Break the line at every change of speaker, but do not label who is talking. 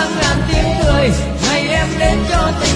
ngàn tiếng cười ngày em đến cho tình